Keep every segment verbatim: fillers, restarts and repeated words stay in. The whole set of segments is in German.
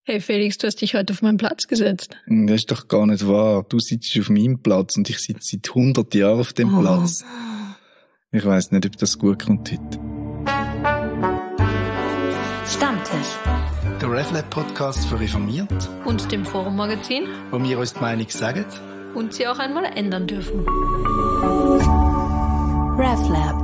Hey Felix, du hast dich heute auf meinen Platz gesetzt. Das ist doch gar nicht wahr. Du sitzt auf meinem Platz und ich sitze seit hundert Jahren auf dem oh. Platz. Ich weiss nicht, ob das gut kommt heute. Stammtisch. Der RefLab-Podcast für Reformiert. Und dem Forum-Magazin. Wo wir uns die Meinung sagen. Und sie auch einmal ändern dürfen. RefLab.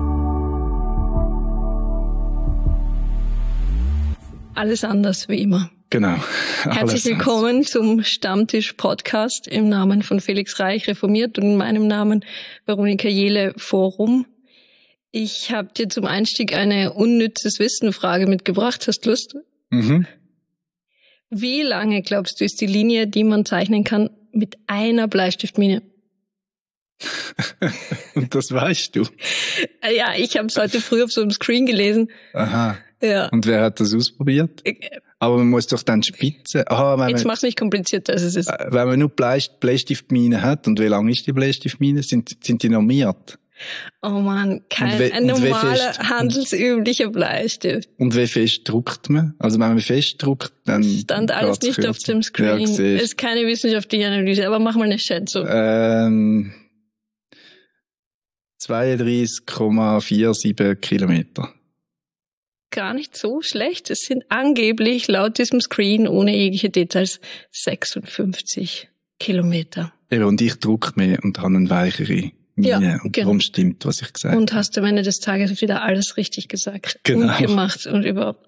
Alles anders wie immer. Genau. Herzlich willkommen zum Stammtisch-Podcast im Namen von Felix Reich, Reformiert, und in meinem Namen Veronika Jehle, Forum. Ich habe dir zum Einstieg eine unnützes Wissen-Frage mitgebracht. Hast du Lust? Mhm. Wie lange, glaubst du, ist die Linie, die man zeichnen kann mit einer Bleistiftmine? Und das weißt du? Ja, ich habe es heute früh auf so einem Screen gelesen. Aha. Ja. Und wer hat das ausprobiert? Ich, Aber man muss doch dann spitzen. Aha, wenn Jetzt man, mach's nicht komplizierter, als es ist. Wenn man nur Bleistiftmine hat, und wie lang ist die Bleistiftmine? Sind, sind die normiert? Oh Mann, kein we, ein normaler, fest, handelsüblicher Bleistift. Und wie fest druckt man? Also wenn man fest druckt, dann... Stand alles nicht kürzer auf dem Screen. Ja, ist keine wissenschaftliche Analyse, aber mach mal eine Schätzung. Ähm, zweiunddreißig Komma siebenundvierzig Kilometer. Gar nicht so schlecht. Es sind angeblich laut diesem Screen ohne jegliche Details sechsundfünfzig Kilometer. Eben, und ich druck mehr und habe eine weichere Mine. Ja, und genau. Darum stimmt, was ich gesagt habe. Und hast am Ende des Tages wieder alles richtig gesagt. Genau. Und gemacht und überhaupt.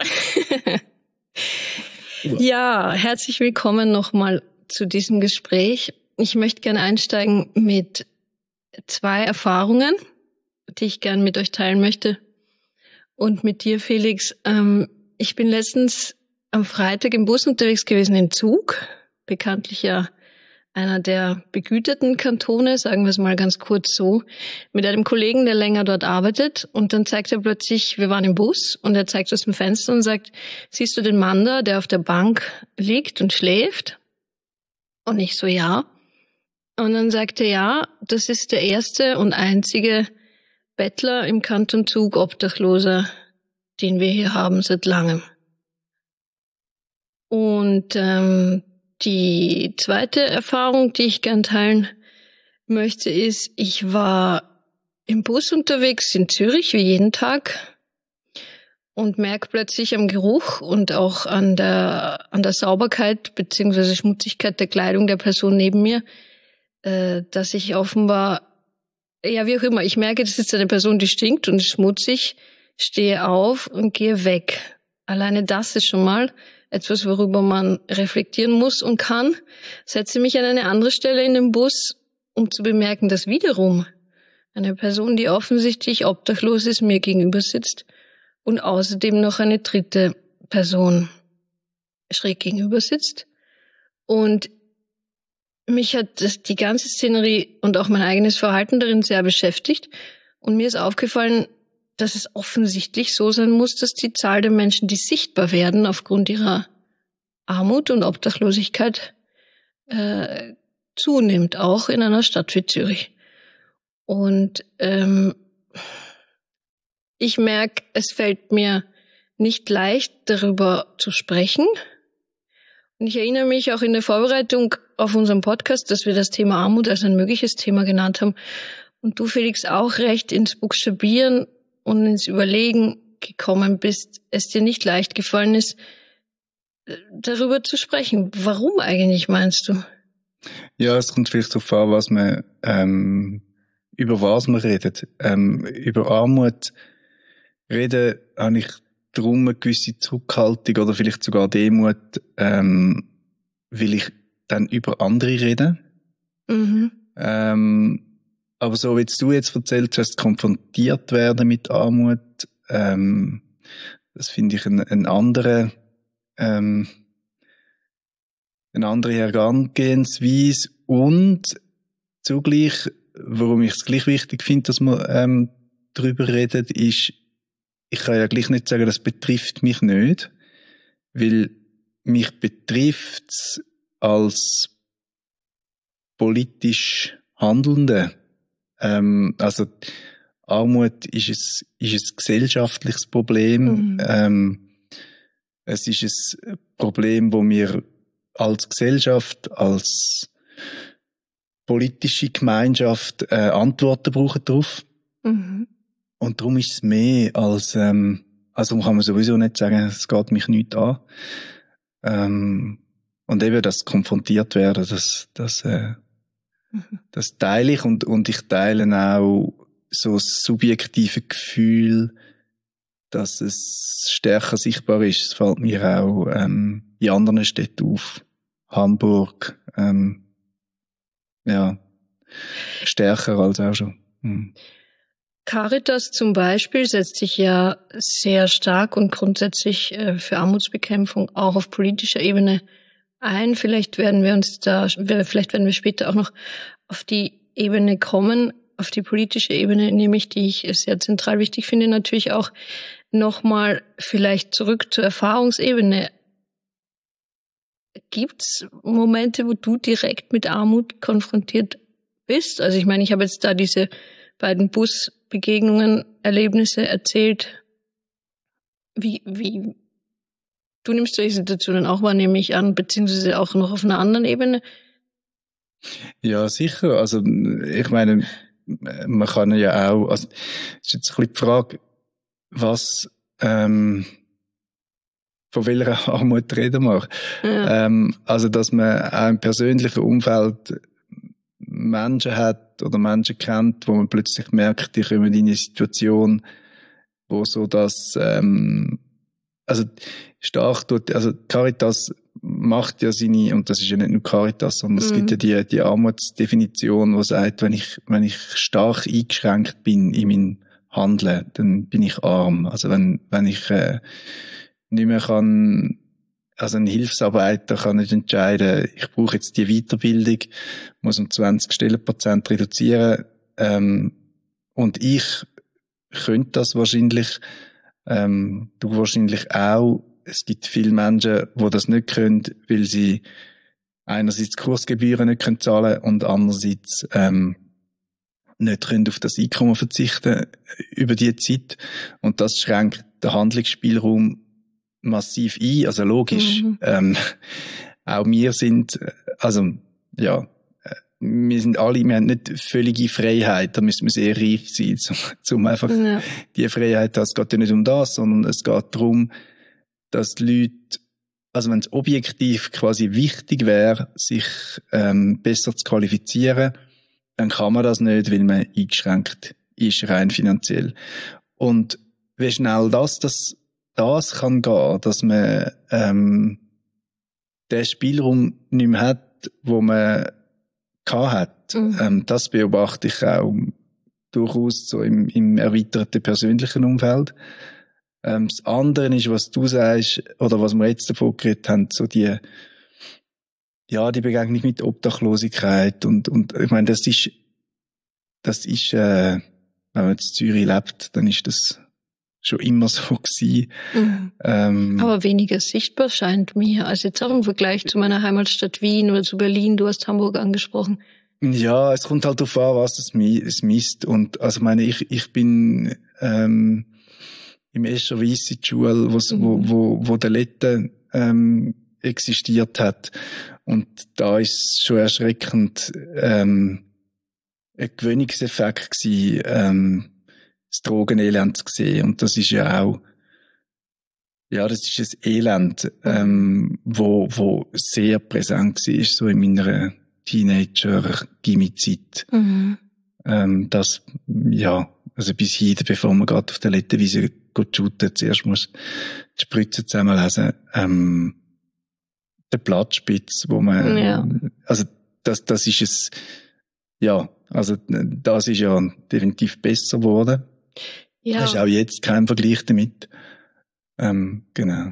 Ja, herzlich willkommen nochmal zu diesem Gespräch. Ich möchte gerne einsteigen mit zwei Erfahrungen, die ich gerne mit euch teilen möchte. Und mit dir, Felix. Ähm, ich bin letztens am Freitag im Bus unterwegs gewesen in Zug. Bekanntlich ja einer der begüterten Kantone, sagen wir es mal ganz kurz so, mit einem Kollegen, der länger dort arbeitet. Und dann zeigt er plötzlich, wir waren im Bus, und er zeigt aus dem Fenster und sagt, siehst du den Mann da, der auf der Bank liegt und schläft? Und ich so, ja. Und dann sagt er, ja, das ist der erste und einzige Bettler im Kanton Zug, Obdachloser, den wir hier haben seit langem. Und ähm, die zweite Erfahrung, die ich gern teilen möchte, ist, ich war im Bus unterwegs in Zürich, wie jeden Tag, und merke plötzlich am Geruch und auch an der an der Sauberkeit bzw. Schmutzigkeit der Kleidung der Person neben mir, äh, dass ich offenbar, ja, wie auch immer, ich merke, das ist eine Person, die stinkt und ist schmutzig, stehe auf und gehe weg. Alleine das ist schon mal etwas, worüber man reflektieren muss und kann. Setze mich an eine andere Stelle in den Bus, um zu bemerken, dass wiederum eine Person, die offensichtlich obdachlos ist, mir gegenüber sitzt und außerdem noch eine dritte Person schräg gegenüber sitzt. Und mich hat das, die ganze Szenerie und auch mein eigenes Verhalten darin sehr beschäftigt. Und mir ist aufgefallen, dass es offensichtlich so sein muss, dass die Zahl der Menschen, die sichtbar werden aufgrund ihrer Armut und Obdachlosigkeit, äh, zunimmt, auch in einer Stadt wie Zürich. Und ähm, ich merke, es fällt mir nicht leicht, darüber zu sprechen. Und ich erinnere mich auch in der Vorbereitung auf unseren Podcast, dass wir das Thema Armut als ein mögliches Thema genannt haben. Und du, Felix, auch recht ins Buchstabieren und ins Überlegen gekommen bist, es dir nicht leicht gefallen ist, darüber zu sprechen. Warum eigentlich, meinst du? Ja, es kommt vielleicht darauf an, was man, ähm, über was man redet. Ähm, über Armut reden habe ich darum eine gewisse Zurückhaltung oder vielleicht sogar Demut, ähm, will ich dann über andere reden. Mhm. Ähm, aber so wie du jetzt erzählt hast, konfrontiert werden mit Armut, ähm, das finde ich ein, ein andere, ähm, eine andere Herangehensweise, und zugleich, warum ich es gleich wichtig finde, dass man ähm, darüber redet, ist, ich kann ja gleich nicht sagen, das betrifft mich nicht, weil mich betrifft's als politisch Handelnde. Ähm, also Armut ist es ist ein gesellschaftliches Problem. Mhm. Ähm, Es ist ein Problem, wo wir als Gesellschaft, als politische Gemeinschaft äh, Antworten brauchen darauf. Mhm. Und darum ist es mehr als, ähm, also kann man sowieso nicht sagen, es geht mich nichts an. Ähm, und eben das konfrontiert werden, das, das, äh, Mhm. das teile ich und, und ich teile auch so das subjektive Gefühl, dass es stärker sichtbar ist. Es fällt mir auch ähm, in anderen Städten auf. Hamburg, ähm, ja, stärker als auch schon. Hm. Caritas zum Beispiel setzt sich ja sehr stark und grundsätzlich äh, für Armutsbekämpfung auch auf politischer Ebene ein. Vielleicht werden wir uns da, vielleicht werden wir später auch noch auf die Ebene kommen, auf die politische Ebene, nämlich die ich sehr zentral wichtig finde, natürlich auch nochmal vielleicht zurück zur Erfahrungsebene. Gibt's Momente, wo du direkt mit Armut konfrontiert bist? Also ich meine, ich habe jetzt da diese beiden Busbegegnungen, Erlebnisse erzählt. Wie, wie, du nimmst solche Situationen auch wahr, nehme ich an, beziehungsweise auch noch auf einer anderen Ebene? Ja, sicher. Also, ich meine, man kann ja auch, also, es ist jetzt ein bisschen die Frage, was, ähm, von welcher Armut reden wir? Ja. Ähm, also, dass man auch im persönlichen Umfeld Menschen hat oder Menschen kennt, wo man plötzlich merkt, die kommen in eine Situation, wo so das, ähm, also stark tut, also Caritas macht ja seine, und das ist ja nicht nur Caritas, sondern es Mhm. gibt ja die, die Armutsdefinition, die sagt, wenn ich, wenn ich stark eingeschränkt bin in meinem Handeln, dann bin ich arm. Also wenn, wenn ich äh, nicht mehr kann, also ein Hilfsarbeiter kann nicht entscheiden, ich brauche jetzt die Weiterbildung, muss um zwanzig Stellenprozent reduzieren, ähm, und ich könnte das wahrscheinlich, ähm, du wahrscheinlich auch. Es gibt viele Menschen, die das nicht können, weil sie einerseits Kursgebühren nicht können zahlen und andererseits ähm, nicht können auf das Einkommen verzichten über die Zeit. Und das schränkt den Handlungsspielraum massiv ein. Also logisch. Mhm. Ähm, auch wir sind, also ja, wir sind alle, wir haben nicht völlige Freiheit, da müssen wir sehr reich sein, um, um einfach Ja. die Freiheit, es geht ja nicht um das, sondern es geht darum, dass die Leute, also wenn es objektiv quasi wichtig wäre, sich ähm, besser zu qualifizieren, dann kann man das nicht, weil man eingeschränkt ist, rein finanziell. Und wie schnell das, das, das kann gehen, dass man ähm, den Spielraum nicht mehr hat, wo man gehabt hat, Mhm. ähm, das beobachte ich auch durchaus so im, im erweiterten persönlichen Umfeld. Ähm, das andere ist, was du sagst, oder was wir jetzt davon geredet haben, so die, ja, die Begegnung mit Obdachlosigkeit und, und, ich meine, das ist, das ist, äh, wenn man jetzt in Zürich lebt, dann ist das schon immer so gewesen. Mhm. Ähm, Aber weniger sichtbar scheint mir, als jetzt auch im Vergleich zu meiner Heimatstadt Wien oder zu Berlin. Du hast Hamburg angesprochen. Ja, es kommt halt darauf an, was es, mi- es misst. Und, also, meine, ich, ich bin, ähm, im Escher Weiss in die Schule, wo's, Mhm. wo, wo, wo der Lette, ähm, existiert hat. Und da ist es schon erschreckend, ähm, ein Gewöhnungseffekt gewesen, ähm, das Drogenelend zu sehen. Und das ist ja auch, ja, das ist ein Elend, ähm, wo, wo sehr präsent war, so in meiner Teenager-Gimmie-Zeit. Mhm. Ähm, das, ja, also bis heute, bevor man gerade auf der Lettenwiese geht shooten, zuerst muss die Spritze zusammenlesen, ähm, der Blattspitz, wo man, Ja. also das, das ist es, ja, also das ist ja definitiv besser geworden. Ja. Das ist auch jetzt kein Vergleich damit. Ähm, genau.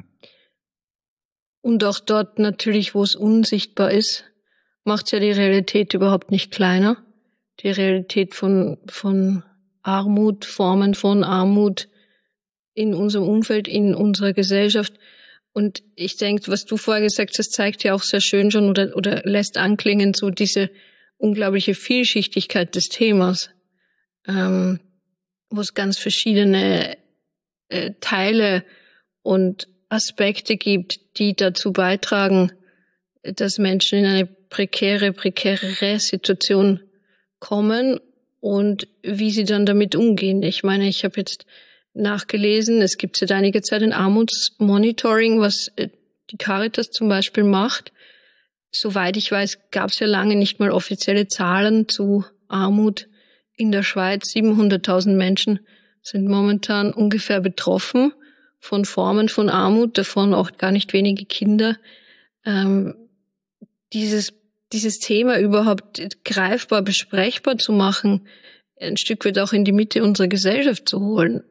Und auch dort natürlich, wo es unsichtbar ist, macht ja die Realität überhaupt nicht kleiner. Die Realität von, von Armut, Formen von Armut in unserem Umfeld, in unserer Gesellschaft. Und ich denke, was du vorher gesagt hast, zeigt ja auch sehr schön schon oder, oder lässt anklingen so diese unglaubliche Vielschichtigkeit des Themas, ähm, wo es ganz verschiedene äh, Teile und Aspekte gibt, die dazu beitragen, dass Menschen in eine prekäre, prekärere Situation kommen und wie sie dann damit umgehen. Ich meine, ich habe jetzt nachgelesen, es gibt seit einiger Zeit ein Armutsmonitoring, was die Caritas zum Beispiel macht. Soweit ich weiß, gab es ja lange nicht mal offizielle Zahlen zu Armut in der Schweiz. siebenhunderttausend Menschen sind momentan ungefähr betroffen von Formen von Armut, davon auch gar nicht wenige Kinder. Ähm, dieses, dieses Thema überhaupt greifbar, besprechbar zu machen, ein Stück weit auch in die Mitte unserer Gesellschaft zu holen,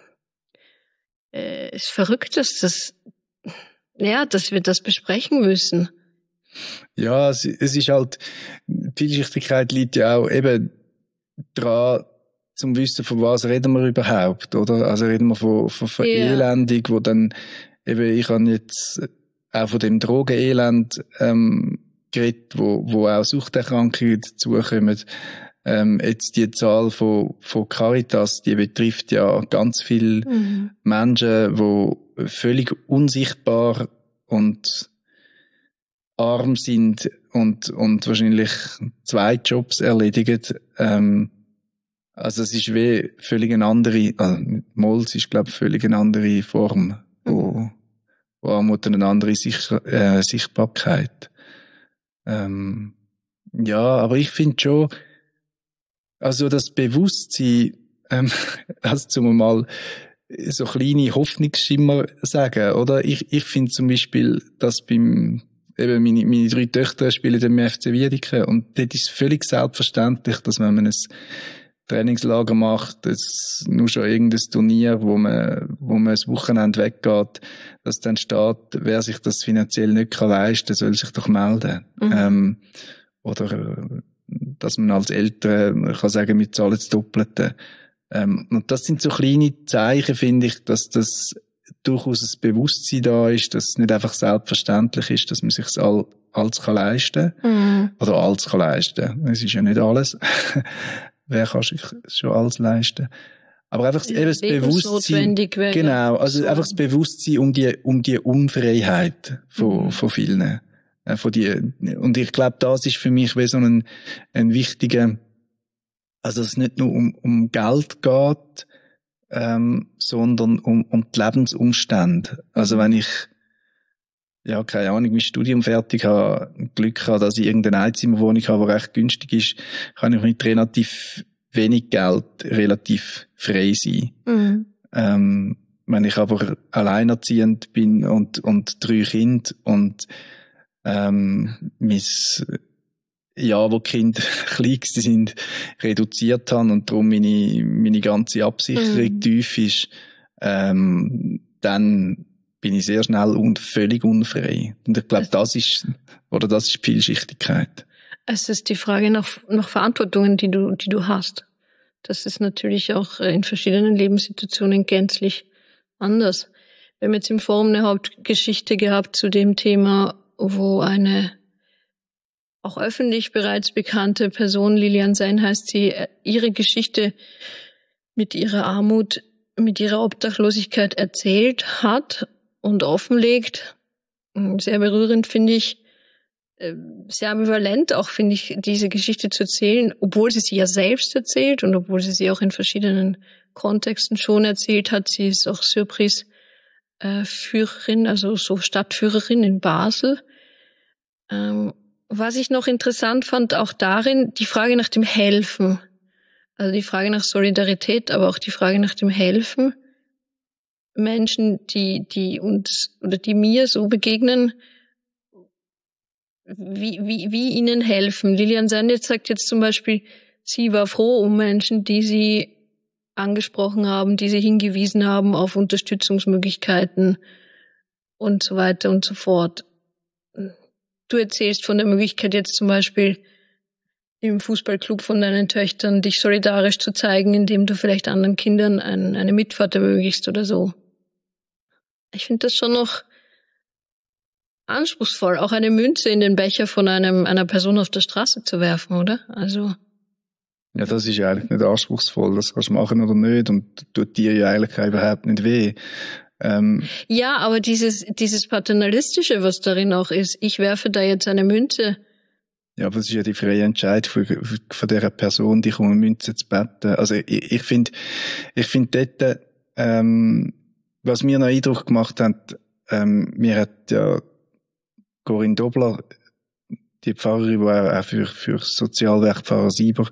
äh, ist verrückt, dass das, ja, dass wir das besprechen müssen. Ja, es, es ist halt, die Vielschichtigkeit liegt ja auch eben dran, zum Wissen, von was reden wir überhaupt, oder? Also reden wir von, von Verelendung, yeah. wo dann eben, ich habe jetzt auch von dem Drogenelend ähm, geredet, wo, wo auch Suchterkrankungen dazukommen. Ähm, jetzt die Zahl von, von Caritas, die betrifft ja ganz viele mhm. Menschen, die völlig unsichtbar und arm sind und, und wahrscheinlich zwei Jobs erledigen. Ähm, also es ist wie völlig eine andere, also Mols ist, glaube ich, völlig eine andere Form, wo, wo Armut eine andere Sicht, äh, Sichtbarkeit. Ähm, ja, aber ich finde schon, also das Bewusstsein, ähm, also zum mal so kleine Hoffnungsschimmer sagen, oder? Ich, ich finde zum Beispiel, dass beim, eben meine, meine drei Töchter spielen im F C Wiedeke und dort ist es völlig selbstverständlich, dass wenn man ein Trainingslager macht, es nur schon irgendein Turnier, wo man, wo man ein Wochenende weggeht, dass dann steht, wer sich das finanziell nicht kann leisten, soll sich doch melden. Mhm. Ähm, oder, dass man als Eltern kann sagen, wir zahlen das Doppelte. Ähm, und das sind so kleine Zeichen, finde ich, dass das durchaus ein Bewusstsein da ist, dass es nicht einfach selbstverständlich ist, dass man sich all, alles kann leisten kann. Mhm. Oder alles kann leisten. Es ist ja nicht alles. Wer kann sich schon alles leisten? Aber einfach eben das Bewusstsein, genau, also so. Einfach das Bewusstsein um die, um die Unfreiheit von, mhm. von vielen. Äh, von die, und ich glaube, das ist für mich wie so ein, ein wichtiger, also dass es nicht nur um, um Geld geht, ähm, sondern um, um die Lebensumstände. Also wenn ich, ja, keine Ahnung, mein Studium fertig habe, Glück habe, dass ich irgendeine Einzimmerwohnung habe, die recht günstig ist, kann ich mit relativ wenig Geld relativ frei sein. Mhm. Ähm, wenn ich aber alleinerziehend bin und, und drei Kinder und, ähm, mein, ja, wo die Kinder klein sind, reduziert haben und darum meine, meine ganze Absicherung mhm. tief ist, ähm, dann bin ich sehr schnell und völlig unfrei. Und ich glaube, das ist, oder das ist Vielschichtigkeit. Es ist die Frage nach, nach Verantwortungen, die du, die du hast. Das ist natürlich auch in verschiedenen Lebenssituationen gänzlich anders. Wir haben jetzt im Forum eine Hauptgeschichte gehabt zu dem Thema, wo eine auch öffentlich bereits bekannte Person, Lilian Sein heißt sie, ihre Geschichte mit ihrer Armut, mit ihrer Obdachlosigkeit erzählt hat und offenlegt. Sehr berührend, finde ich, sehr ambivalent auch, finde ich, diese Geschichte zu erzählen, obwohl sie sie ja selbst erzählt und obwohl sie sie auch in verschiedenen Kontexten schon erzählt hat. Sie ist auch Surprise-Führerin, also so Stadtführerin in Basel. Was ich noch interessant fand, auch darin, die Frage nach dem Helfen. Also die Frage nach Solidarität, aber auch die Frage nach dem Helfen. Menschen, die, die uns oder die mir so begegnen, wie, wie, wie ihnen helfen. Lilian Sanditz sagt jetzt zum Beispiel, sie war froh um Menschen, die sie angesprochen haben, die sie hingewiesen haben auf Unterstützungsmöglichkeiten und so weiter und so fort. Du erzählst von der Möglichkeit jetzt zum Beispiel im Fußballclub von deinen Töchtern, dich solidarisch zu zeigen, indem du vielleicht anderen Kindern ein, eine Mitfahrt ermöglichst oder so. Ich finde das schon noch anspruchsvoll, auch eine Münze in den Becher von einem einer Person auf der Straße zu werfen, oder? Also ja, das ist ja eigentlich nicht anspruchsvoll, das kannst du machen oder nicht und tut dir ja eigentlich überhaupt nicht weh. Ähm, ja, aber dieses, dieses Paternalistische, was darin auch ist, ich werfe da jetzt eine Münze. Ja, aber es ist ja die freie Entscheidung von, von dieser Person, dich um eine Münze zu beten. Also ich, ich finde, ich finde dort, ähm, was mir noch Eindruck gemacht hat, ähm, mir hat ja Corinne Dobler, die Pfarrerin, die auch für, für Sozialwerk Pfarrer Sieber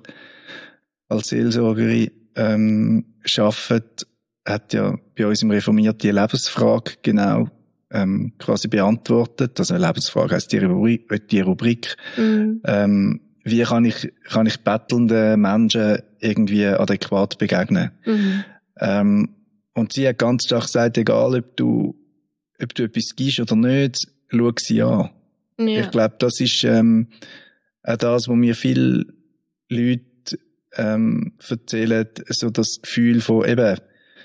als Seelsorgerin ähm, arbeitet, hat ja bei uns im Reformiert die Lebensfrage genau ähm, quasi beantwortet. Also eine Lebensfrage heisst die Rubrik. Die Rubrik mhm. ähm, wie kann ich, kann ich bettelnden Menschen irgendwie adäquat begegnen? Mhm. Ähm, und sie hat ganz stark gesagt, egal ob du, ob du etwas gibst oder nicht, schau sie an. Ja. Ich glaube, das ist ähm, auch das, was mir viele Leute ähm, erzählen, so das Gefühl von eben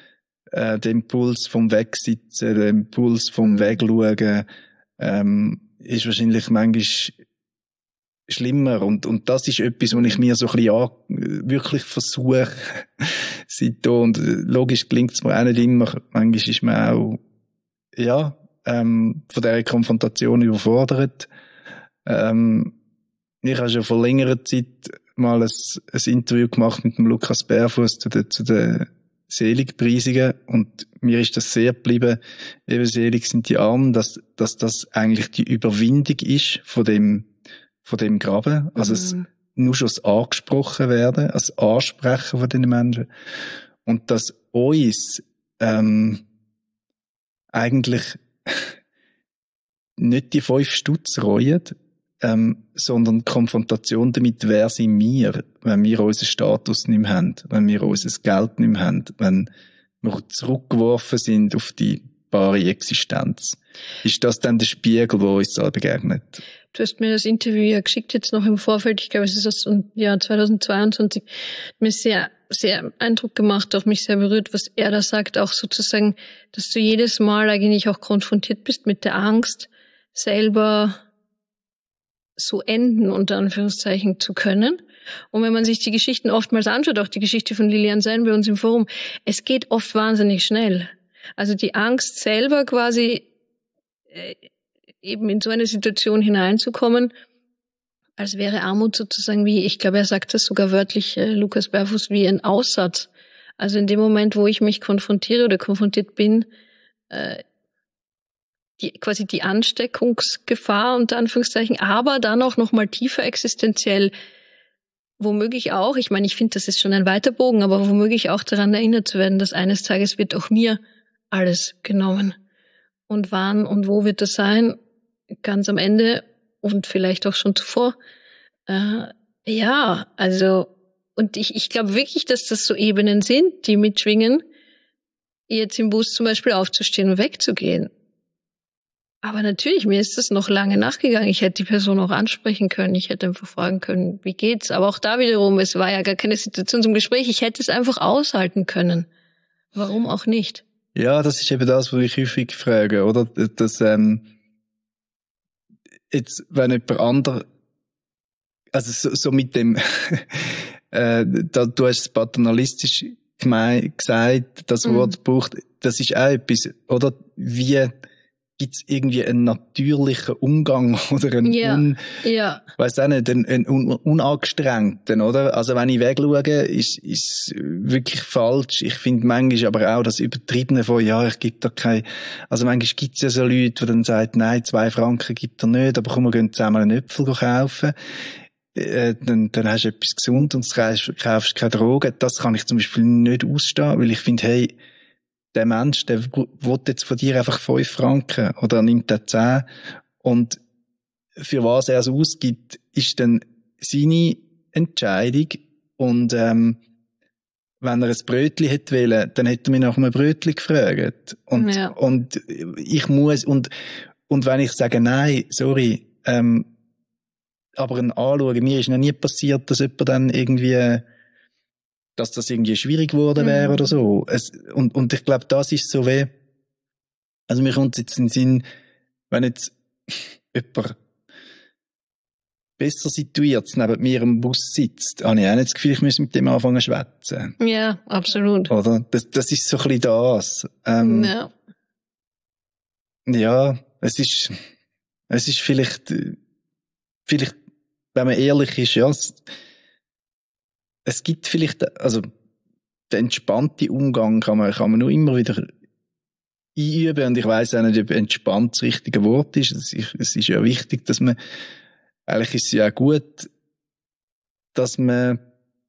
äh, dem Impuls vom Wegsitzen, dem Impuls vom Wegschauen, ähm, ist wahrscheinlich manchmal schlimmer. Und, und das ist etwas, was ich mir so ein bisschen an, wirklich versuche, seitdem. Und logisch gelingt es mir auch nicht immer. Manchmal ist man auch, ja, ähm, von dieser Konfrontation überfordert. Ähm, ich habe schon vor längerer Zeit mal ein, ein Interview gemacht mit dem Lukas Bärfuss zu den, zu den Seligpreisungen, und mir ist das sehr geblieben, eben selig sind die Armen, dass, dass das eigentlich die Überwindung ist von dem, von dem Graben. Also mhm. es, nur schon das angesprochen werden, das Ansprechen von den Menschen. Und dass uns, ähm, eigentlich nicht die fünf Stutz reuen, ähm, sondern die Konfrontation damit, wer sind wir, wenn wir unseren Status nicht mehr haben, wenn wir unser Geld nicht mehr haben, wenn wir zurückgeworfen sind auf die bare Existenz. Ist das dann der Spiegel, der uns da begegnet? Du hast mir das Interview ja geschickt, jetzt noch im Vorfeld, ich glaube, es ist aus dem Jahr zweitausendzweiundzwanzig, mir sehr, sehr Eindruck gemacht, auch mich sehr berührt, was er da sagt, auch sozusagen, dass du jedes Mal eigentlich auch konfrontiert bist mit der Angst, selber so enden, unter Anführungszeichen, zu können. Und wenn man sich die Geschichten oftmals anschaut, auch die Geschichte von Lilian Sein bei uns im Forum, es geht oft wahnsinnig schnell. Also die Angst selber quasi äh, eben in so eine Situation hineinzukommen, als wäre Armut sozusagen wie, ich glaube, er sagt das sogar wörtlich, äh, Lukas Bärfuss, wie ein Aussatz. Also in dem Moment, wo ich mich konfrontiere oder konfrontiert bin, äh, die, quasi die Ansteckungsgefahr unter Anführungszeichen, aber dann auch noch mal tiefer existenziell, womöglich auch, ich meine, ich finde, das ist schon ein weiter Bogen, aber womöglich auch daran erinnert zu werden, dass eines Tages wird auch mir alles genommen. Und wann und wo wird das sein? Ganz am Ende und vielleicht auch schon zuvor. Äh, ja, also, und ich, ich glaube wirklich, dass das so Ebenen sind, die mitschwingen, jetzt im Bus zum Beispiel aufzustehen und wegzugehen. Aber natürlich, mir ist das noch lange nachgegangen. Ich hätte die Person auch ansprechen können. Ich hätte einfach fragen können, wie geht's? Aber auch da wiederum, es war ja gar keine Situation zum Gespräch. Ich hätte es einfach aushalten können. Warum auch nicht? Ja, das ist eben das, was ich häufig frage, oder? Dass, ähm, jetzt, wenn jemand anderer, also so, so mit dem, äh, da, du hast es paternalistisch gemein, gesagt, das Wort mhm. braucht, das ist auch etwas, oder? Wie, gibt's irgendwie einen natürlichen Umgang oder einen, ja, un, ja. weiss auch nicht, einen, einen un, unangestrengten, oder? Also wenn ich wegschaue, ist, ist wirklich falsch. Ich finde manchmal aber auch das Übertriebene von, ja, ich gebe da kein, also manchmal gibt's ja so Leute, die dann sagen, nein, zwei Franken gibt er nicht, aber komm, wir gehen zusammen einen Äpfel kaufen. Äh, dann, dann hast du etwas gesund und kaufst, kaufst keine Drogen. Das kann ich zum Beispiel nicht ausstehen, weil ich finde, hey, der Mensch, der will jetzt von dir einfach fünf Franken oder nimmt er zehn, und für was er es ausgibt, ist dann seine Entscheidung, und ähm, wenn er ein Brötchen hätte wollen, dann hätte er mich nach einem Brötchen gefragt, und, ja. und ich muss, und, und wenn ich sage, nein, sorry, ähm, aber ein Anschauen, mir ist noch nie passiert, dass jemand dann irgendwie, dass das irgendwie schwierig geworden wäre mhm. oder so. Es, und, und ich glaube, das ist so wie, also mir kommt jetzt in den Sinn, wenn jetzt jemand besser situiert neben mir im Bus sitzt, habe ich auch nicht das Gefühl, ich muss mit dem anfangen zu schwätzen. Ja, absolut. Oder? Das, das ist so ein bisschen das. Ähm, ja. Ja, es ist, es ist vielleicht, vielleicht, wenn man ehrlich ist, ja, es, es gibt vielleicht, also, der entspannte Umgang kann man, kann man nur immer wieder einüben, und ich weiss auch nicht, ob entspannt das richtige Wort ist. Es ist, es ist ja wichtig, dass man, eigentlich ist es ja auch gut, dass man,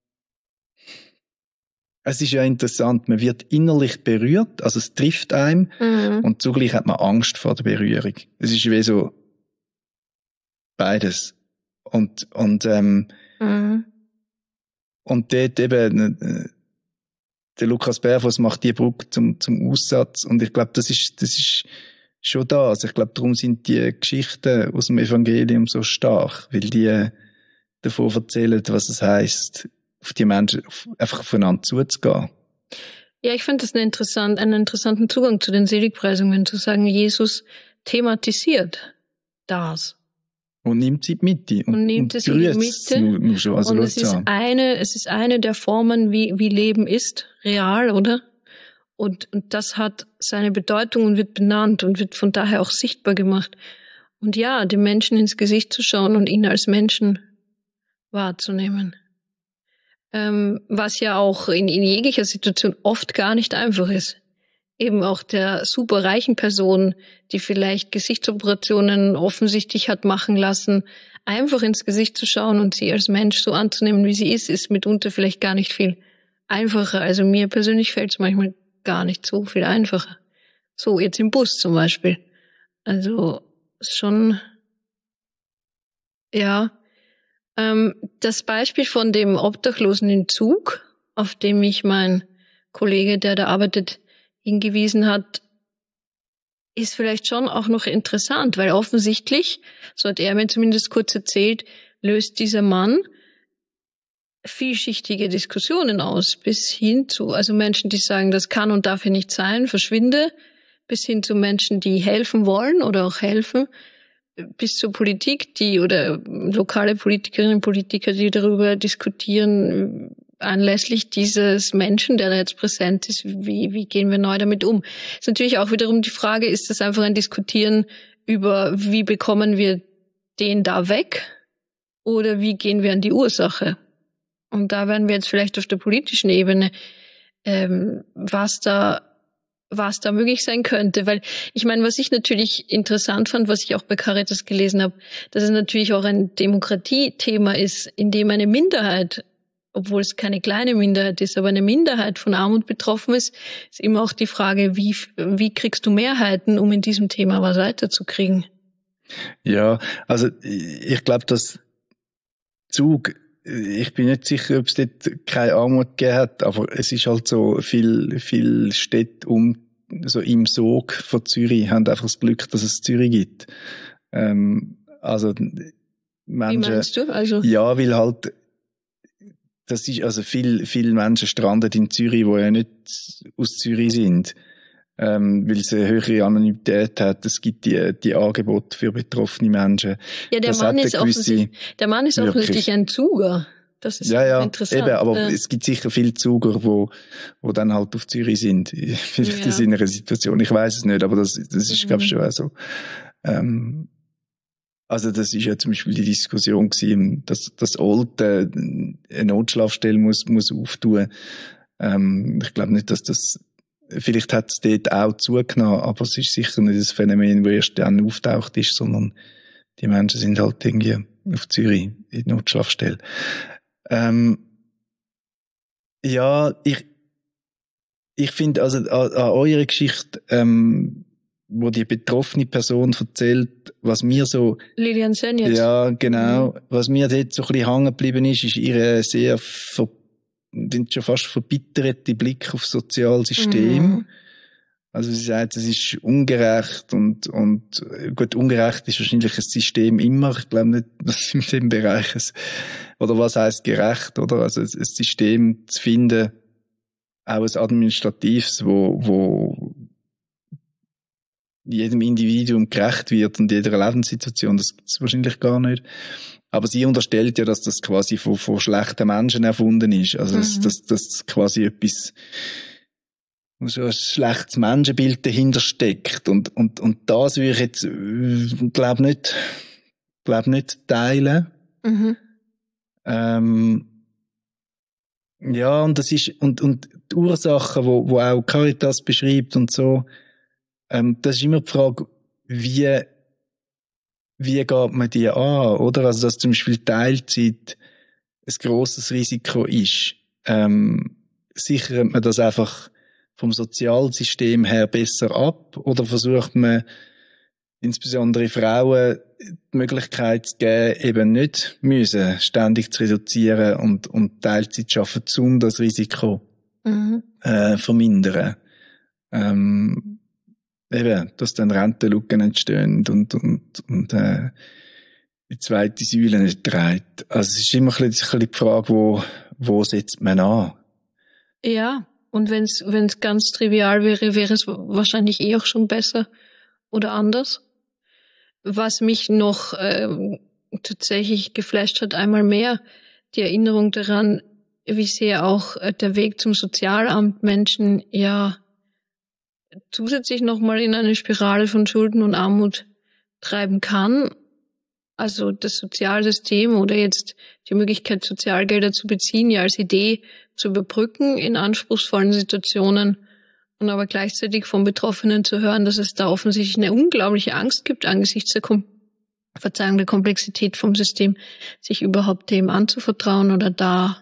es ist ja interessant, man wird innerlich berührt, also es trifft einem, mhm. und zugleich hat man Angst vor der Berührung. Es ist wie so beides. Und, und, ähm, mhm. und dort eben, der Lukas Berfuss macht die Brücke zum, zum Aussatz, und ich glaube, das ist, das ist schon da. Also ich glaube, darum sind die Geschichten aus dem Evangelium so stark, weil die davon erzählen, was es heisst, auf die Menschen auf, einfach aufeinander zuzugehen. Ja, ich finde das eine interessant, einen interessanten Zugang zu den Seligpreisungen, zu sagen, Jesus thematisiert das. Und nimmt sie mit. Und, und nimmt es in die Mitte. Nur, nur schon, also und es ist eine, es ist eine der Formen, wie, wie Leben ist, real, oder? Und, und das hat seine Bedeutung und wird benannt und wird von daher auch sichtbar gemacht. Und ja, dem Menschen ins Gesicht zu schauen und ihn als Menschen wahrzunehmen. Ähm, was ja auch in, in jeglicher Situation oft gar nicht einfach ist. Eben auch der super reichen Person, die vielleicht Gesichtsoperationen offensichtlich hat machen lassen, einfach ins Gesicht zu schauen und sie als Mensch so anzunehmen, wie sie ist, ist mitunter vielleicht gar nicht viel einfacher. Also mir persönlich fällt es manchmal gar nicht so viel einfacher. So, jetzt im Bus zum Beispiel. Also schon, ja. Ähm, das Beispiel von dem Obdachlosen im Zug, auf dem mich mein Kollege, der da arbeitet, hingewiesen hat, ist vielleicht schon auch noch interessant, weil offensichtlich, so hat er mir zumindest kurz erzählt, löst dieser Mann vielschichtige Diskussionen aus, bis hin zu, also Menschen, die sagen, das kann und darf hier nicht sein, verschwinde, bis hin zu Menschen, die helfen wollen oder auch helfen, bis zur Politik, die oder lokale Politikerinnen und Politiker, die darüber diskutieren, anlässlich dieses Menschen, der da jetzt präsent ist, wie, wie gehen wir neu damit um? Ist natürlich auch wiederum die Frage, ist das einfach ein Diskutieren über, wie bekommen wir den da weg? Oder wie gehen wir an die Ursache? Und da werden wir jetzt vielleicht auf der politischen Ebene, ähm, was da, was da möglich sein könnte. Weil ich meine, was ich natürlich interessant fand, was ich auch bei Caritas gelesen habe, dass es natürlich auch ein Demokratiethema ist, in dem eine Minderheit, obwohl es keine kleine Minderheit ist, aber eine Minderheit von Armut betroffen ist, ist immer auch die Frage, wie, wie kriegst du Mehrheiten, um in diesem Thema was weiterzukriegen? Ja, also ich glaube, dass Zug, ich bin nicht sicher, ob es dort keine Armut gegeben hat, aber es ist halt so, viel, viel Städte um, so im Sog von Zürich haben einfach das Glück, dass es Zürich gibt. Ähm, also Menschen, wie meinst du? Also ja, weil halt das ist, also viel, viele Menschen strandet in Zürich, die ja nicht aus Zürich sind, ähm, weil es eine höhere Anonymität hat. Es gibt die, die Angebote für betroffene Menschen. Ja, der das Mann ist gewisse, offensichtlich, der Mann ist offensichtlich ein Zuger. Das ist ja, ja, interessant. Eben, aber ja. es gibt sicher viele Zuger, wo, wo dann halt auf Zürich sind. Vielleicht ja. ist in einer Situation, ich weiß es nicht, aber das, das ist, mhm. glaube ich, schon auch so. Ähm, Also das ist ja zum Beispiel die Diskussion gewesen, dass das Alte eine Notschlafstelle muss muss auftun. Ähm, ich glaube nicht, dass das, vielleicht hat es dort auch zugenommen, aber es ist sicher nicht das Phänomen, wo erst dann auftaucht ist, sondern die Menschen sind halt irgendwie auf Zürich in der Notschlafstelle. Ähm, ja, ich ich finde also an, an eurer Geschichte, ähm, wo die betroffene Person erzählt, was mir so... Lilian Sen jetzt. Ja, genau. Mhm. Was mir dort so ein bisschen hängen geblieben ist, ist ihre sehr, ver, schon fast verbitterte Blick auf das Sozialsystem. Mhm. Also sie sagt, es ist ungerecht und, und, gut, ungerecht ist wahrscheinlich ein System immer. Ich glaube nicht, dass in dem Bereich es, oder was heisst gerecht, oder? Also ein System zu finden, auch ein administratives, wo, wo, jedem Individuum gerecht wird und jeder Lebenssituation, das gibt es wahrscheinlich gar nicht. Aber sie unterstellt ja, dass das quasi von, von schlechten Menschen erfunden ist. Also, mhm. dass, dass, dass quasi etwas wo so ein schlechtes Menschenbild dahinter steckt. Und, und, und das würde ich jetzt, äh, glaub nicht, glaub nicht teilen. Mhm. Ähm, ja, und das ist, und, und die Ursachen, wo, wo auch Caritas beschreibt und so, ähm, das ist immer die Frage, wie, wie geht man die an, oder? Also, dass zum Beispiel Teilzeit ein grosses Risiko ist. Ähm, sichert man das einfach vom Sozialsystem her besser ab, oder versucht man insbesondere Frauen die Möglichkeit zu geben, eben nicht müssen, ständig zu reduzieren und, und Teilzeit zu arbeiten, um das Risiko Mhm. äh, vermindern. Ähm, eben, dass dann Rentenlücken entstehen und, und, und äh, die zweite Säule nicht trägt. Also es ist immer ein bisschen, ein bisschen die Frage, wo, wo setzt man an? Ja, und wenn es wenn es ganz trivial wäre, wäre es wahrscheinlich eh auch schon besser oder anders. Was mich noch ähm, tatsächlich geflasht hat, einmal mehr die Erinnerung daran, wie sehr auch äh, der Weg zum Sozialamt Menschen ja zusätzlich nochmal in eine Spirale von Schulden und Armut treiben kann. Also das Sozialsystem oder jetzt die Möglichkeit, Sozialgelder zu beziehen, ja als Idee zu überbrücken in anspruchsvollen Situationen und aber gleichzeitig von Betroffenen zu hören, dass es da offensichtlich eine unglaubliche Angst gibt angesichts der, Kom- Verzeihung, der Komplexität vom System, sich überhaupt dem anzuvertrauen oder da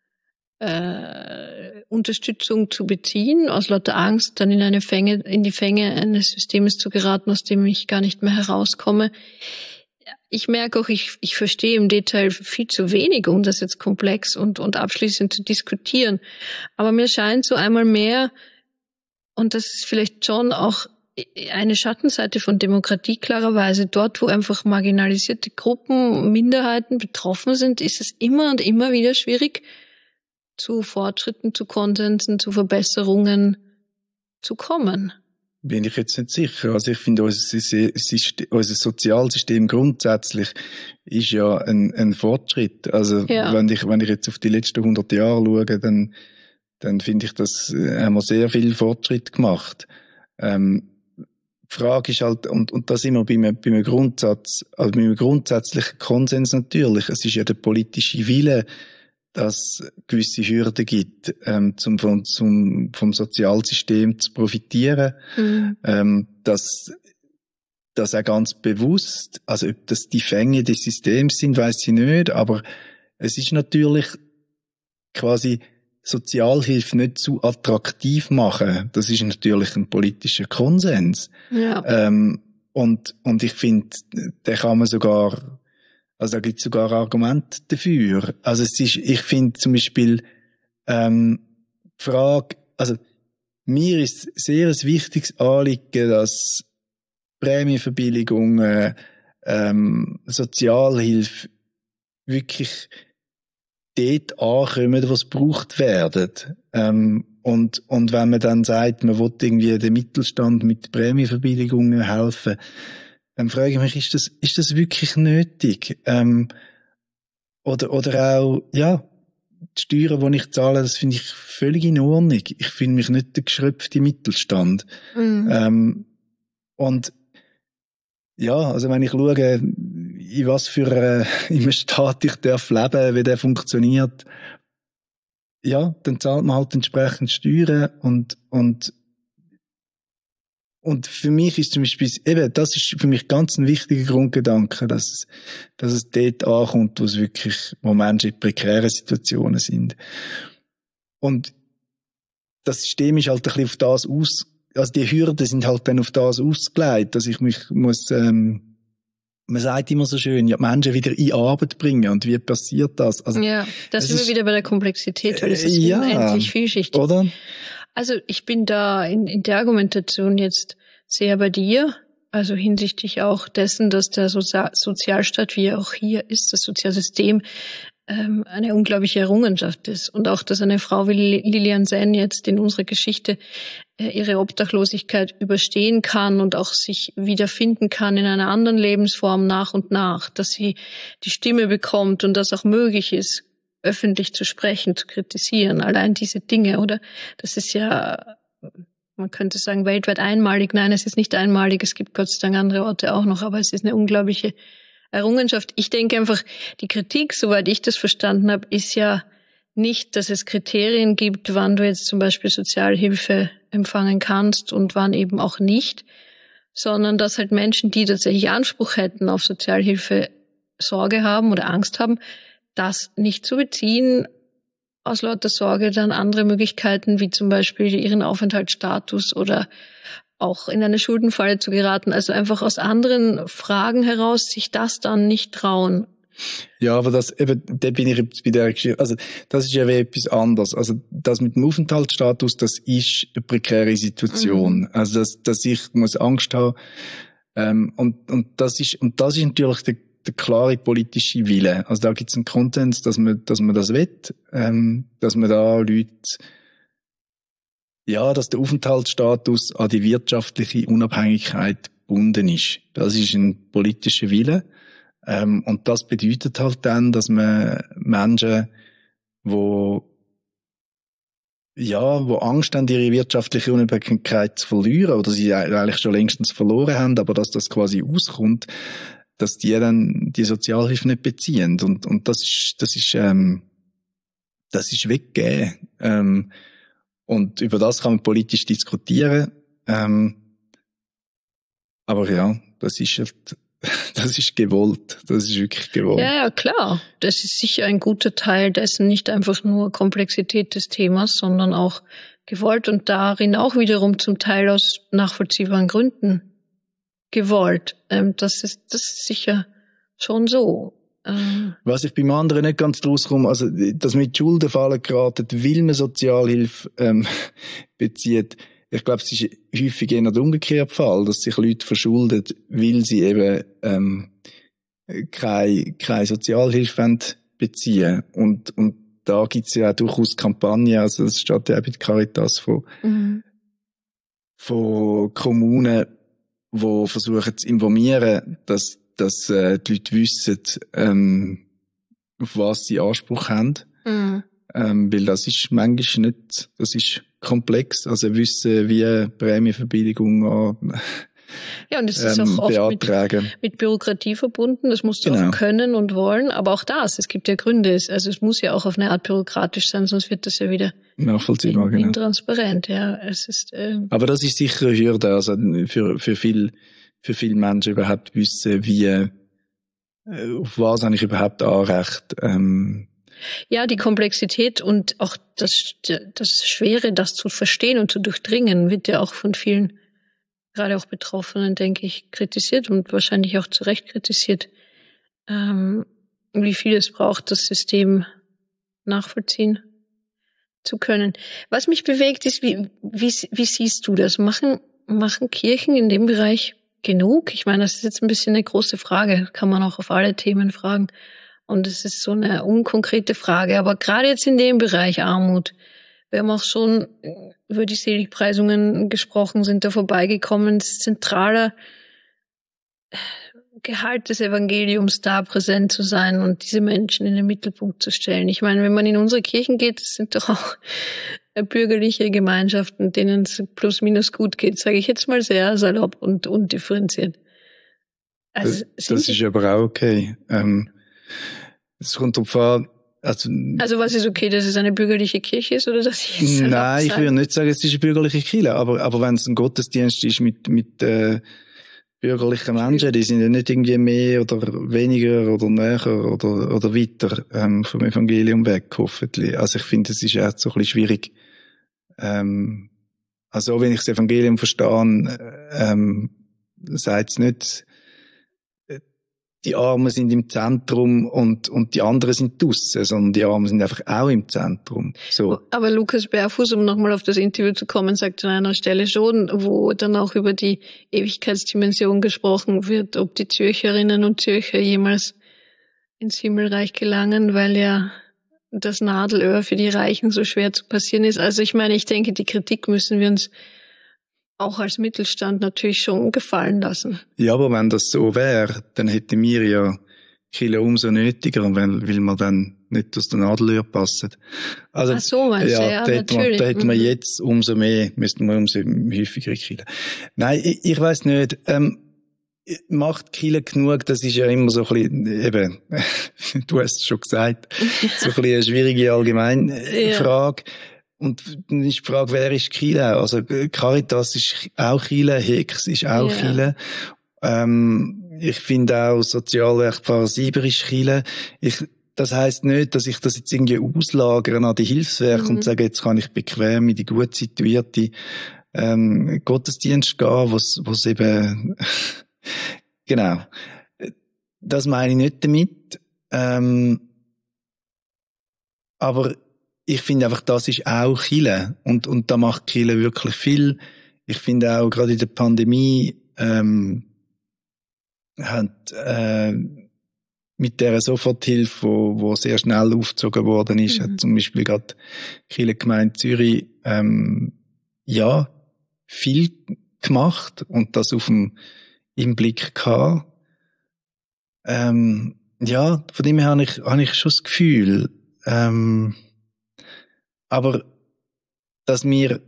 äh, Unterstützung zu beziehen, aus lauter Angst dann in eine Fänge, in die Fänge eines Systems zu geraten, aus dem ich gar nicht mehr herauskomme. Ich merke auch, ich, ich verstehe im Detail viel zu wenig, um das jetzt komplex und, und abschließend zu diskutieren. Aber mir scheint so einmal mehr, und das ist vielleicht schon auch eine Schattenseite von Demokratie klarerweise, dort, wo einfach marginalisierte Gruppen, Minderheiten betroffen sind, ist es immer und immer wieder schwierig, zu Fortschritten, zu Konsensen, zu Verbesserungen zu kommen. Bin ich jetzt nicht sicher. Also ich finde, unser, System, unser Sozialsystem grundsätzlich ist ja ein, ein Fortschritt. Also Ja. wenn ich wenn ich jetzt auf die letzten hundert Jahre schaue, dann dann finde ich, dass äh, haben wir sehr viel Fortschritt gemacht. Ähm, die Frage ist halt, und, und da sind wir bei einem, bei einem Grundsatz, also bei einem grundsätzlichen Konsens natürlich. Es ist ja der politische Wille, dass es gewisse Hürden gibt, ähm, zum, vom, zum, vom Sozialsystem zu profitieren. Mhm. Ähm, dass, dass auch ganz bewusst, also ob das die Fänge des Systems sind, weiss ich nicht, aber es ist natürlich quasi Sozialhilfe nicht zu attraktiv machen. Das ist natürlich ein politischer Konsens. Ja. Ähm, und, und ich finde, da kann man sogar, also da gibt es sogar Argumente dafür. Also es ist, ich finde zum Beispiel, ähm, die Frage, also mir ist sehr ein wichtiges Anliegen, dass Prämienverbilligungen, ähm, Sozialhilfe wirklich dort ankommen, was gebraucht werden. Ähm, und, und wenn man dann sagt, man will irgendwie den Mittelstand mit Prämienverbilligungen helfen, dann frage ich mich, ist das, ist das wirklich nötig? Ähm, oder, oder auch, ja, die Steuern, die ich zahle, das finde ich völlig in Ordnung. Ich finde mich nicht der geschröpfte Mittelstand. Mhm. Ähm, und, ja, also wenn ich schaue, in was für äh, in einem Staat ich darf leben, wie der funktioniert, ja, dann zahlt man halt entsprechend Steuern und und und für mich ist zum Beispiel eben, das ist für mich ganz ein wichtiger Grundgedanke, dass dass es dort ankommt, wo es wirklich, wo Menschen in prekären Situationen sind. Und das System ist halt ein bisschen auf das aus, also die Hürden sind halt dann auf das ausgelegt, dass ich mich muss ähm, man sagt immer so schön, ja, Menschen wieder in Arbeit bringen. Und wie passiert das? Also, ja, das sind wir ist, wieder bei der Komplexität, weil es ist ja, unendlich vielschichtig. Oder? Also ich bin da in, in der Argumentation jetzt sehr bei dir, also hinsichtlich auch dessen, dass der Sozi- Sozialstaat, wie er auch hier ist, das Sozialsystem, ähm, eine unglaubliche Errungenschaft ist. Und auch, dass eine Frau wie Lilian Sen jetzt in unserer Geschichte äh, ihre Obdachlosigkeit überstehen kann und auch sich wiederfinden kann in einer anderen Lebensform nach und nach, dass sie die Stimme bekommt und das auch möglich ist, öffentlich zu sprechen, zu kritisieren, allein diese Dinge, oder? Das ist ja man könnte sagen, weltweit einmalig. Nein, es ist nicht einmalig. Es gibt Gott sei Dank andere Orte auch noch, aber es ist eine unglaubliche Errungenschaft. Ich denke einfach, die Kritik, soweit ich das verstanden habe, ist ja nicht, dass es Kriterien gibt, wann du jetzt zum Beispiel Sozialhilfe empfangen kannst und wann eben auch nicht, sondern dass halt Menschen, die tatsächlich Anspruch hätten auf Sozialhilfe, Sorge haben oder Angst haben, das nicht zu beziehen, aus lauter Sorge dann andere Möglichkeiten, wie zum Beispiel ihren Aufenthaltsstatus oder auch in eine Schuldenfalle zu geraten, also einfach aus anderen Fragen heraus sich das dann nicht trauen. Ja, aber das, eben, da bin ich jetzt bei der Geschichte, also, das ist ja wie etwas anderes. Also, das mit dem Aufenthaltsstatus, das ist eine prekäre Situation. Mhm. Also, dass, dass ich muss Angst haben, ähm, und, und das ist, und das ist natürlich der, der klare politische Wille. Also, da gibt es einen Konsens, dass man, dass man das will, ähm, dass man da Leute, ja, dass der Aufenthaltsstatus an die wirtschaftliche Unabhängigkeit gebunden ist. Das ist ein politischer Wille. Ähm, und das bedeutet halt dann, dass man Menschen, wo, ja, wo Angst haben, ihre wirtschaftliche Unabhängigkeit zu verlieren, oder sie eigentlich schon längstens verloren haben, aber dass das quasi auskommt, dass die dann die Sozialhilfe nicht beziehen. Und, und das ist, das ist, ähm, das ist weggegeben. Ähm, und über das kann man politisch diskutieren. Ähm, aber ja, das ist halt, das ist gewollt. Das ist wirklich gewollt. Ja, ja, klar. Das ist sicher ein guter Teil dessen, nicht einfach nur Komplexität des Themas, sondern auch gewollt und darin auch wiederum zum Teil aus nachvollziehbaren Gründen gewollt. Ähm, das ist, das ist sicher schon so. Ähm. Was ich beim anderen nicht ganz draus komme, also, dass mit Schuldenfallen geraten, weil man Sozialhilfe, ähm, bezieht. Ich glaube, es ist häufig eher der umgekehrte Fall, dass sich Leute verschulden, weil sie eben ähm, keine, keine Sozialhilfe beziehen. Und, und da gibt's ja auch durchaus Kampagnen, also das steht ja auch bei der Caritas von, mhm. von Kommunen, die versuchen zu informieren, dass, dass äh, die Leute wissen, ähm, auf was sie Anspruch haben. Mhm. Ähm, weil das ist manchmal nicht, das ist komplex, also wissen, wie Prämienverbilligung an, ja, und es ist ähm, auch oft mit, mit Bürokratie verbunden, das musst du genau. auch können und wollen, aber auch das, es gibt ja Gründe, also es muss ja auch auf eine Art byrokratisch sein, sonst wird das ja wieder nachvollziehbar, in, genau. intransparent, ja, es ist, ähm, aber das ist sicher eine Hürde, also für, für viel, für viele Menschen überhaupt wissen, wie, äh, auf was habe ich überhaupt Anrecht, ähm, ja, die Komplexität und auch das, das Schwere, das zu verstehen und zu durchdringen, wird ja auch von vielen, gerade auch Betroffenen, denke ich, kritisiert und wahrscheinlich auch zu Recht kritisiert, ähm, wie viel es braucht, das System nachvollziehen zu können. Was mich bewegt, ist, wie, wie, wie siehst du das? Machen, machen Kirchen in dem Bereich genug? Ich meine, das ist jetzt ein bisschen eine große Frage, kann man auch auf alle Themen fragen. Und es ist so eine unkonkrete Frage. Aber gerade jetzt in dem Bereich Armut, wir haben auch schon über die Seligpreisungen gesprochen, sind da vorbeigekommen, das zentrale Gehalt des Evangeliums da präsent zu sein und diese Menschen in den Mittelpunkt zu stellen. Ich meine, wenn man in unsere Kirchen geht, das sind doch auch bürgerliche Gemeinschaften, denen es plus minus gut geht, sage ich jetzt mal sehr salopp und undifferenziert. Also, das, das ist aber auch okay. Ähm Es kommt drauf an, also, also was ist okay, dass es eine bürgerliche Kirche ist oder dass ich es Nein, ich würde nicht sagen, es ist eine bürgerliche Kirche, aber, aber wenn es ein Gottesdienst ist mit, mit, äh, bürgerlichen Menschen, die sind ja nicht irgendwie mehr oder weniger oder näher oder, oder weiter, ähm, vom Evangelium weg, hoffentlich. Also ich finde, es ist auch so ein bisschen schwierig, ähm, also wenn ich das Evangelium verstehe, ähm, sagt es nicht, die Armen sind im Zentrum und, und die anderen sind draussen, sondern die Armen sind einfach auch im Zentrum. So. Aber Lukas Berfuß, um nochmal auf das Interview zu kommen, sagt an einer Stelle schon, wo dann auch über die Ewigkeitsdimension gesprochen wird, ob die Zürcherinnen und Zürcher jemals ins Himmelreich gelangen, weil ja das Nadelöhr für die Reichen so schwer zu passieren ist. Also ich meine, ich denke, die Kritik müssen wir uns auch als Mittelstand natürlich schon gefallen lassen. Ja, aber wenn das so wäre, dann hätten wir ja Kirche umso nötiger, weil, weil wir dann nicht aus der Nadelöhr passen. Also, ach so, meinst ja, du? Ja, da hätten wir, da hätten wir mhm. jetzt umso mehr, müssten wir umso häufiger killen. Nein, ich, ich weiss nicht, ähm, macht Killen genug, das ist ja immer so ein bisschen, eben, du hast es schon gesagt, so ein bisschen eine schwierige Allgemeinfrage. Ja. Und dann ist die Frage, wer ist Killen? Also, Caritas ist auch Killen, Hex ist auch ja. Killen. Ähm, ich finde auch Sozialwerk Pfarrer Sieber ist Killen. Ich, das heisst nicht, dass ich das jetzt irgendwie auslagere an die Hilfswerke mhm. und sage, jetzt kann ich bequem in die gut situierte ähm, Gottesdienst gehen, was was eben genau. Das meine ich nicht damit. Ähm, aber ich finde einfach, das ist auch Kirche. Und, und da macht Kirche wirklich viel. Ich finde auch, gerade in der Pandemie, ähm, hat, äh, mit der Soforthilfe, wo, wo sehr schnell aufgezogen worden ist, mhm. hat zum Beispiel gerade Kirchengemeinde Zürich, ähm, ja, viel gemacht und das auf dem, im Blick gehabt. Ähm, ja, von dem her habe ich, habe ich schon das Gefühl, ähm, aber, dass wir,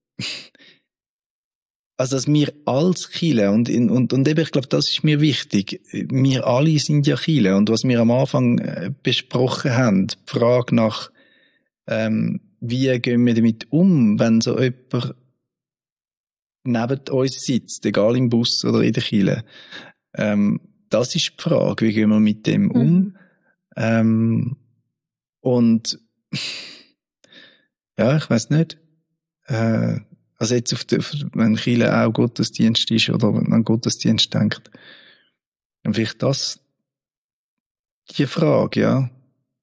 also, dass wir als Kirche, und, und, und eben, ich glaube, das ist mir wichtig. Wir alle sind ja Kirche. Und was wir am Anfang äh, besprochen haben, die Frage nach, ähm, wie gehen wir damit um, wenn so jemand neben uns sitzt, egal im Bus oder in der Kirche. Ähm, das ist die Frage, wie gehen wir mit dem um? Mhm. Ähm, und, ja, ich weiss nicht. Äh, also jetzt auf der, wenn Kirche auch Gottesdienst ist oder wenn man an Gottesdienst denkt, dann vielleicht das die Frage, ja.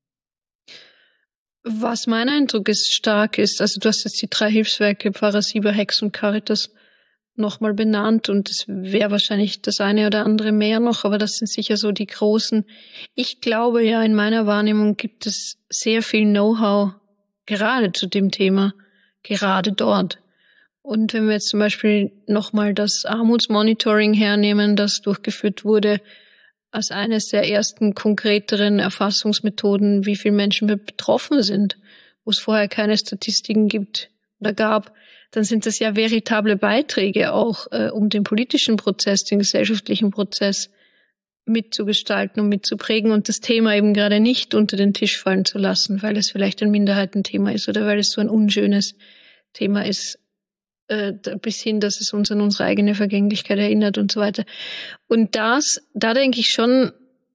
Was mein Eindruck ist, stark ist, also du hast jetzt die drei Hilfswerke, Pfarrer Sieber, Hex und Caritas, nochmal benannt und es wäre wahrscheinlich das eine oder andere mehr noch, aber das sind sicher so die großen. Ich glaube ja, in meiner Wahrnehmung gibt es sehr viel Know-how gerade zu dem Thema, gerade dort. Und wenn wir jetzt zum Beispiel nochmal das Armutsmonitoring hernehmen, das durchgeführt wurde, als eines der ersten konkreteren Erfassungsmethoden, wie viele Menschen betroffen sind, wo es vorher keine Statistiken gibt oder gab, dann sind das ja veritable Beiträge auch, äh, um den politischen Prozess, den gesellschaftlichen Prozess mitzugestalten und mitzuprägen und das Thema eben gerade nicht unter den Tisch fallen zu lassen, weil es vielleicht ein Minderheitenthema ist oder weil es so ein unschönes Thema ist, äh, bis hin, dass es uns an unsere eigene Vergänglichkeit erinnert und so weiter. Und das, da denke ich schon,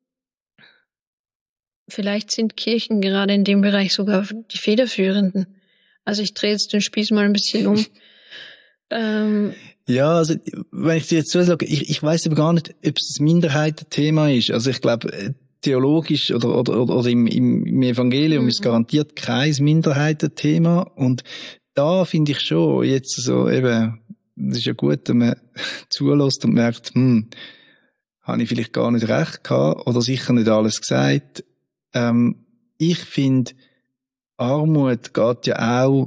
vielleicht sind Kirchen gerade in dem Bereich sogar die Federführenden. Also ich drehe jetzt den Spieß mal ein bisschen um. ähm, ja, also wenn ich dir jetzt so sage, ich, ich weiss aber gar nicht, ob es ein Minderheitenthema ist. Also ich glaube, theologisch oder, oder, oder im, im Evangelium mhm. ist garantiert kein Minderheitenthema. Und da finde ich schon, jetzt so eben, es ist ja gut, wenn man zulässt und merkt, hm, habe ich vielleicht gar nicht recht gehabt oder sicher nicht alles gesagt. Ähm, ich finde, Armut geht ja auch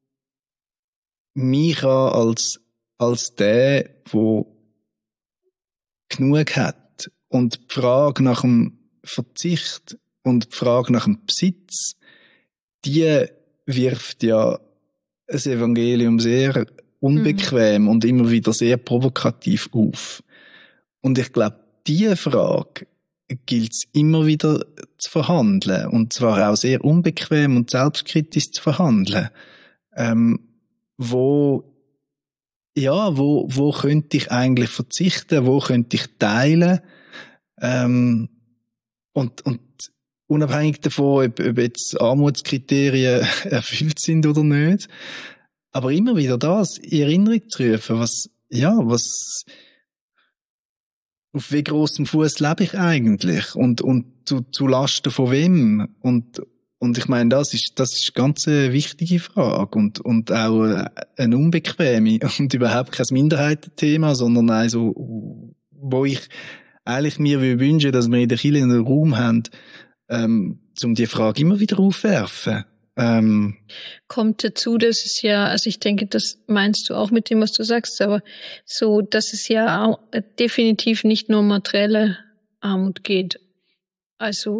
mich an als, als der, der genug hat. Und die Frage nach dem Verzicht und die Frage nach dem Besitz, die wirft ja das Evangelium sehr unbequem mhm. und immer wieder sehr provokativ auf. Und ich glaube, diese Frage gilt es immer wieder zu verhandeln. Und zwar auch sehr unbequem und selbstkritisch zu verhandeln. Ähm, wo, ja, wo, wo könnte ich eigentlich verzichten? Wo könnte ich teilen? Ähm, und, und unabhängig davon, ob, ob jetzt Armutskriterien erfüllt sind oder nicht. Aber immer wieder das in Erinnerung zu rufen, was, ja, was, auf wie grossem Fuß lebe ich eigentlich? Und, und zu, zu Lasten von wem? Und, und ich meine, das ist, das ist ganz eine wichtige Frage und, und auch eine unbequeme und überhaupt kein Minderheitenthema, sondern auch so, wo ich eigentlich mir wünsche, dass wir in der Kirche einen Raum haben, ähm, um die Frage immer wieder aufwerfen. Ähm, Kommt dazu, dass es ja, also ich denke, das meinst du auch mit dem, was du sagst, aber so, dass es ja auch definitiv nicht nur um materielle Armut geht. Also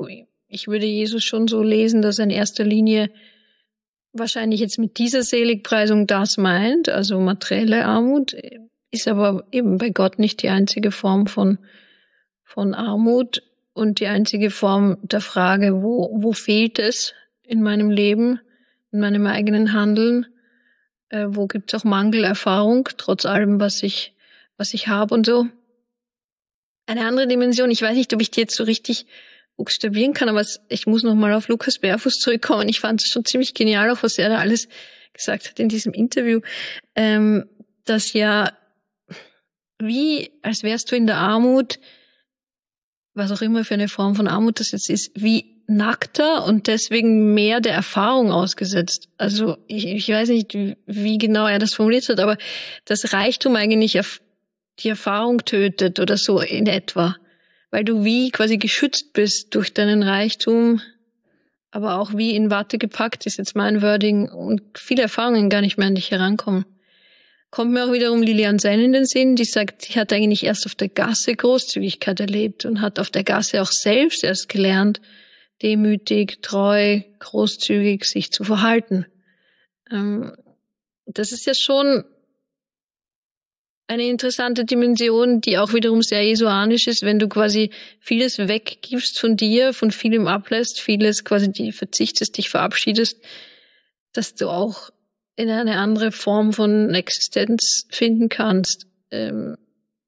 ich würde Jesus schon so lesen, dass er in erster Linie wahrscheinlich jetzt mit dieser Seligpreisung das meint, also materielle Armut, ist aber eben bei Gott nicht die einzige Form von, von Armut und die einzige Form der Frage, wo, wo fehlt es in meinem Leben, in meinem eigenen Handeln, äh, wo gibt es auch Mangelerfahrung, trotz allem, was ich, was ich habe und so. Eine andere Dimension, ich weiß nicht, ob ich die jetzt so richtig buchstabieren kann, aber es, ich muss nochmal auf Lukas Berfuß zurückkommen. Ich fand es schon ziemlich genial, auch was er da alles gesagt hat in diesem Interview, ähm, dass ja, wie, als wärst du in der Armut, was auch immer für eine Form von Armut das jetzt ist, wie nackter und deswegen mehr der Erfahrung ausgesetzt. Also ich, ich weiß nicht, wie genau er das formuliert hat, aber dass Reichtum eigentlich die Erfahrung tötet oder so in etwa. Weil du wie quasi geschützt bist durch deinen Reichtum, aber auch wie in Watte gepackt ist jetzt mein Wording und viele Erfahrungen gar nicht mehr an dich herankommen. Kommt mir auch wiederum Lilian Senn in den Sinn, die sagt, sie hat eigentlich erst auf der Gasse Großzügigkeit erlebt und hat auf der Gasse auch selbst erst gelernt, demütig, treu, großzügig sich zu verhalten. Ähm, das ist ja schon eine interessante Dimension, die auch wiederum sehr jesuanisch ist, wenn du quasi vieles weggibst von dir, von vielem ablässt, vieles quasi die verzichtest, dich verabschiedest, dass du auch in eine andere Form von Existenz finden kannst. Ähm,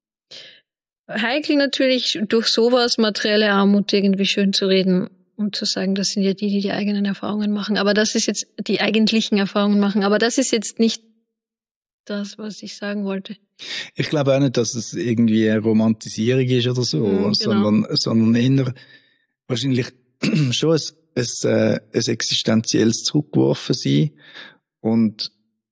heikel natürlich, durch sowas materielle Armut irgendwie schön zu reden und zu sagen, das sind ja die, die die eigenen Erfahrungen machen. Aber das ist jetzt, die eigentlichen Erfahrungen machen. Aber das ist jetzt nicht das, was ich sagen wollte. Ich glaube auch nicht, dass es irgendwie eine Romantisierung ist oder so, mhm, sondern, genau. sondern eher wahrscheinlich schon ein, ein, ein existenzielles Zurückgeworfen sein und,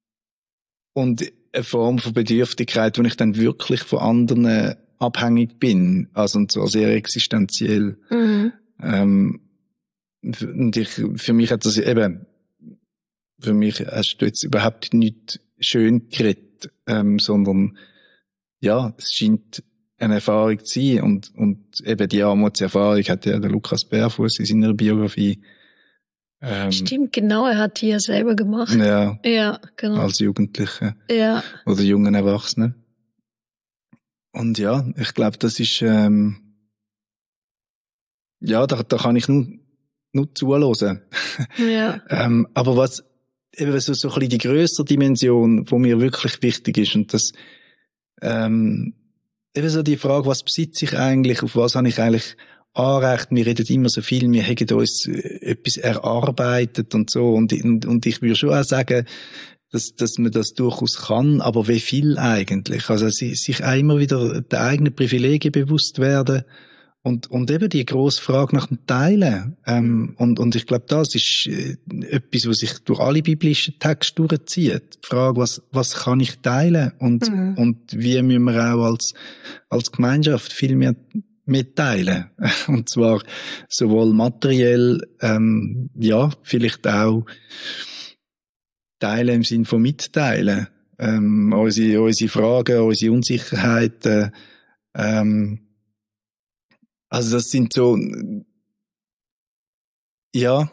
und eine Form von Bedürftigkeit, wo ich dann wirklich von anderen abhängig bin, also und zwar sehr existenziell. Mhm. Ähm, und ich, für mich hat das eben, für mich hast du jetzt überhaupt nicht schön geredet, ähm, sondern ja, es scheint eine Erfahrung zu sein und, und eben die Armutserfahrung hat ja der Lukas Berfuß in seiner Biografie. Ähm, Stimmt, genau, er hat die ja selber gemacht. Ja, ja genau. Als Jugendliche ja. oder jungen Erwachsenen. Und ja, ich glaube, das ist ähm, ja, da, da kann ich nur, nur zuhören. Ja. ähm, aber was eben so, so ein bisschen die grössere Dimension, die mir wirklich wichtig ist, und das ähm, eben so die Frage, was besitze ich eigentlich, auf was habe ich eigentlich Anrecht, wir reden immer so viel, wir haben uns etwas erarbeitet und so, und, und, und ich würde schon auch sagen, dass, dass man das durchaus kann, aber wie viel eigentlich? Also sich auch immer wieder der eigenen Privilegien bewusst werden und, und eben die grosse Frage nach dem Teilen. Ähm, und, und ich glaube, das ist äh, etwas, was sich durch alle biblischen Texte durchzieht. Die Frage, was, was kann ich teilen? Und, mhm. und wie müssen wir auch als, als Gemeinschaft viel mehr mitteilen. Und zwar sowohl materiell, ähm, ja, vielleicht auch teilen im Sinn von mitteilen. Ähm, unsere, unsere Fragen, unsere Unsicherheiten, ähm, also das sind so, ja,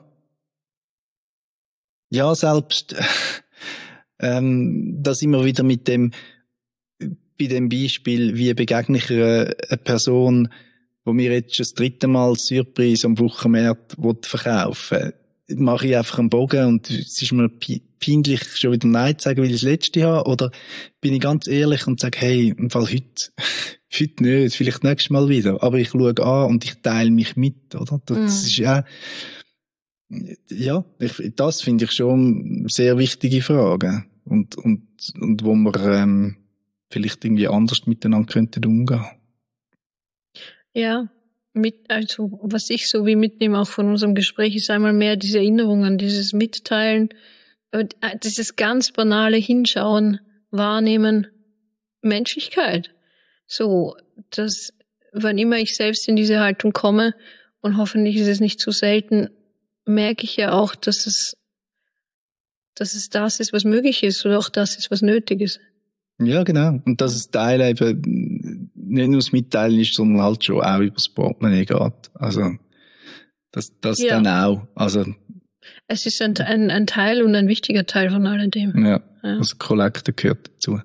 ja, selbst, ähm, das immer wieder mit dem, bei dem Beispiel, wie begegne ich einer eine Person, wo mir jetzt schon das dritte Mal Surprise am Wochenmarkt verkaufen will, mache ich einfach einen Bogen und es ist mir peinlich, schon wieder Nein zu sagen, weil ich das letzte habe, oder bin ich ganz ehrlich und sage, hey, im Fall heute, heute nicht, vielleicht nächstes Mal wieder, aber ich schaue an und ich teile mich mit, oder? Das mm. ist ja, ja, ich, das finde ich schon sehr wichtige Fragen und, und, und wo wir, ähm, vielleicht irgendwie anders miteinander könnten umgehen. Ja, mit, also, was ich so wie mitnehme auch von unserem Gespräch ist einmal mehr diese Erinnerung an dieses Mitteilen, dieses ganz banale Hinschauen, Wahrnehmen, Menschlichkeit. So, dass, wann immer ich selbst in diese Haltung komme, und hoffentlich ist es nicht zu selten, merke ich ja auch, dass es, dass es das ist, was möglich ist, oder auch das ist, was nötig ist. Ja, genau. Und dass es Teilen eben nicht nur das Mitteilen ist, sondern halt schon auch über das Portemonnaie geht. Also, Das, das Ja. dann auch. Also, Es ist ein, ein, ein Teil und ein wichtiger Teil von alledem. ja, Ja. also Kollekte gehört dazu.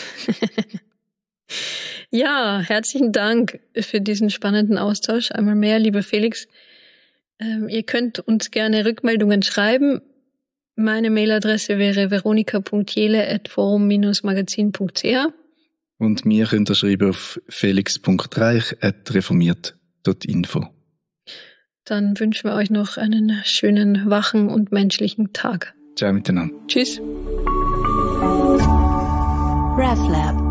Ja, herzlichen Dank für diesen spannenden Austausch. Einmal mehr, lieber Felix. Ähm, ihr könnt uns gerne Rückmeldungen schreiben. Meine Mailadresse wäre veronika punkt jele at forum dash magazin punkt c h. Und mir könnt ihr schreiben auf felix punkt reich at reformiert punkt info. Dann wünschen wir euch noch einen schönen, wachen und menschlichen Tag. Ciao miteinander. Tschüss. RefLab.